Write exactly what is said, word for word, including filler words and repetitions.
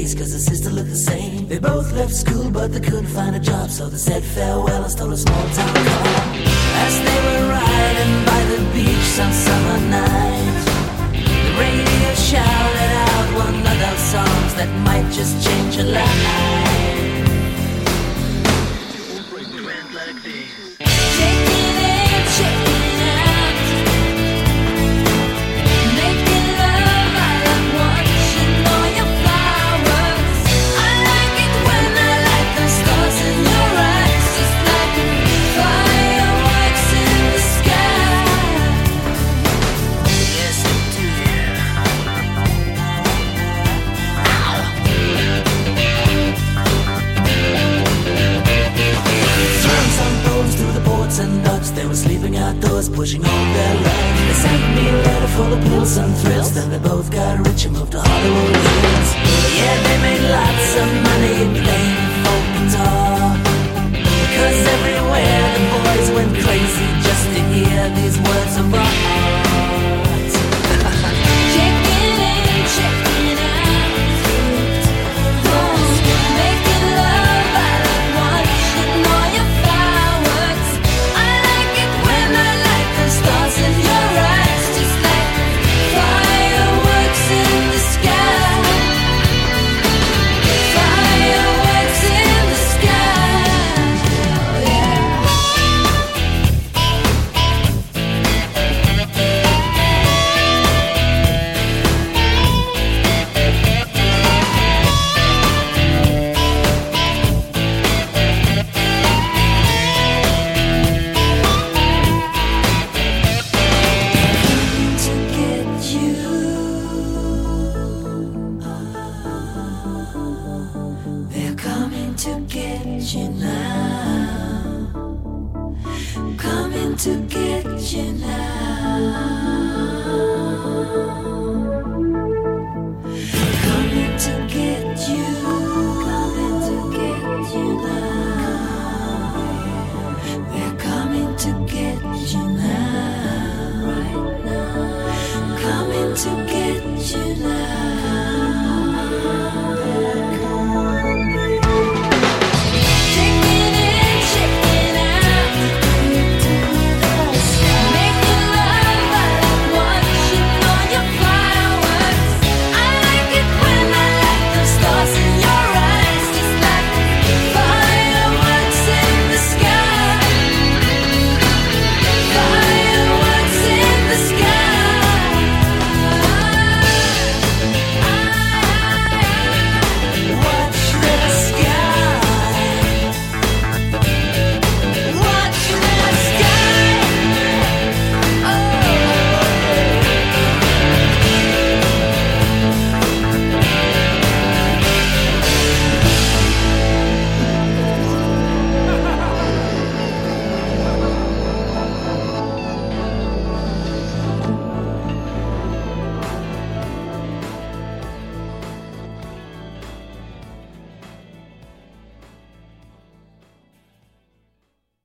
face, cause the sister looked the same. They both left school, but they couldn't find a job, so they said farewell and stole a small town car. As they were riding by the beach some summer night, the radio shouted out one of those songs that might just change your life. Went like this. Take it in, check it out. Making love, I love watching all your flowers. I like it when I light the stars in your eyes, just like fireworks in the sky. Yes, I do. Throwing some bones through the boards and ducks. They were sleeping outdoors, pushing all their luck. They sent me a letter full of pills and thrills. Then they both got rich and moved to Hollywood Hills. Yeah, they made lots of money playing folk guitar, cause everywhere the boys went crazy,